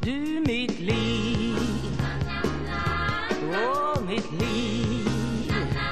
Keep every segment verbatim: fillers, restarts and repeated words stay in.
Du mitt liv, åh mitt liv,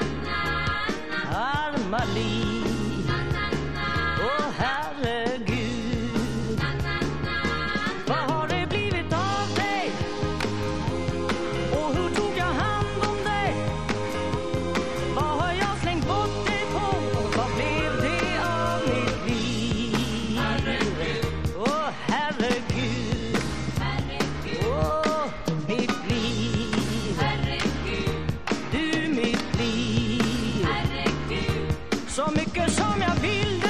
arma liv, åh herregud. Vad har det blivit av dig? Och hur tog jag hand om dig? Vad har jag slängt bort dig på? Vad blev det av mitt liv? Åh herregud, åh mitt liv, du mitt liv, så mycket som jag ville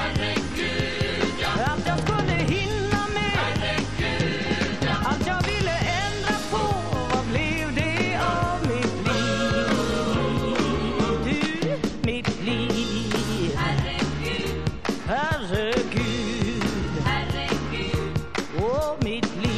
att jag skulle hinna med, allt jag ville ändra på. Vad blev det av mitt liv? Du mitt liv, herregud, åh mitt liv.